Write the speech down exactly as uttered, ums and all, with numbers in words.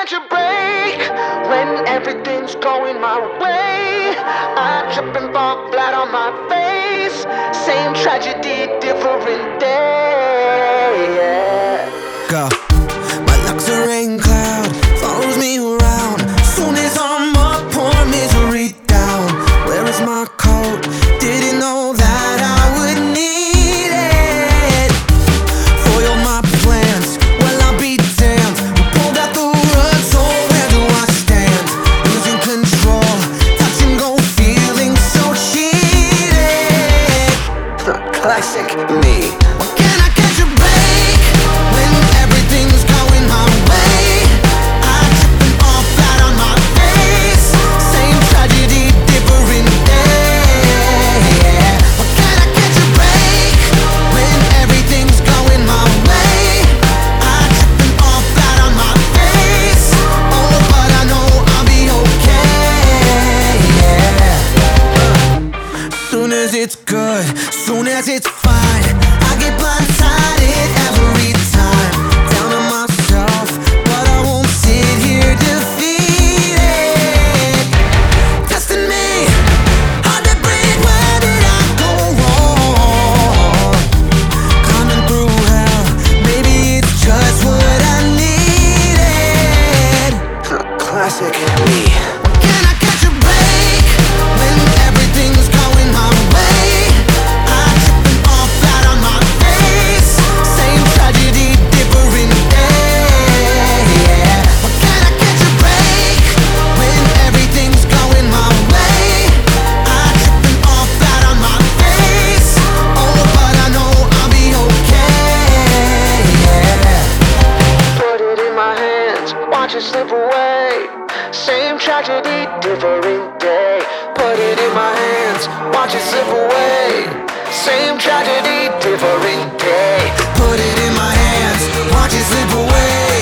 catch a break when everything's going my way? I trip and fall flat on my face. Same tragedy, different day. Yeah. Go. My luck's a rain cloud, follows me around. Soon as I'm up, pour misery down. Where is my coat? Didn't know that I would need it. Foil my plans, well I'll be damned. We pulled out the rug, so where do I stand? Losing control, touch and go, feeling so cheated. Classic me. Why can't I catch a break when everything's going my way? I trip and fall flat on my face. Same tragedy, different day. Why can't I catch a break when everything's going my way? I trip and fall flat on my face. Oh, but I know I'll be okay. Soon as it's good, soon as it's fine, I get blindsided every time. Down on myself, but I won't sit here defeated. Testing me, hard to breathe, where did I go wrong? Climbing through hell, maybe it's just what I needed. Classic me. Why can't I catch a break when everything's going my way? I trip and fall flat on my face. Same tragedy, different day. Why can't I catch a break when everything's going my way? I trip and fall flat on my face. Oh, but I know I'll be okay. Put it in my hands, watch it slip away. Same tragedy, different day. Put it in my hands, watch it slip away. Same tragedy, different day. Put it in my hands, watch it slip away.